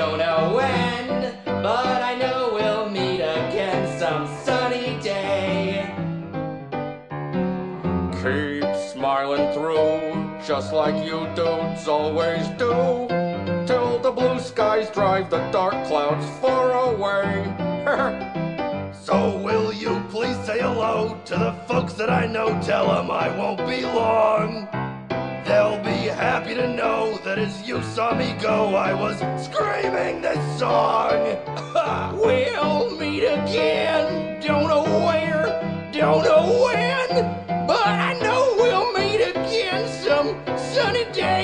Don't know when, but I know we'll meet again some sunny day. Keep smiling through, just like you dudes always do, till the blue skies drive the dark clouds far away. So will you please say hello to the folks that I know? Tell them I won't be long. They'll be happy to know that as you saw me go, I was screaming this song. We'll meet again, don't know where, don't know when, but I know we'll meet again some sunny day.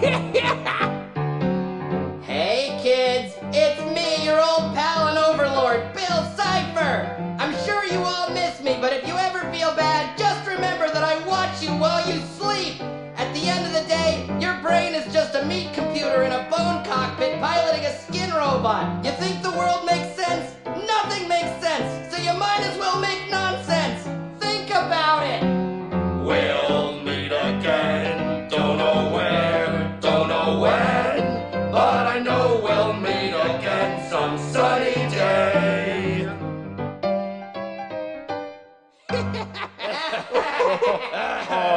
Hey kids, it's me, your old pal and overlord, Bill Cipher. I'm sure you all miss me, but if you ever feel bad, just remember that I watch you while you sleep. At the end of the day, your brain is just a meat computer in a bone cockpit piloting a skin robot. You think the world makes sense? Nothing makes sense, so you might as well make nonsense. Think about it. We'll meet again, don't know where, don't know when, but I know we'll meet again some sunny day.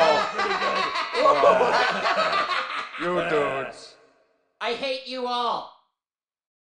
You dudes. I hate you all.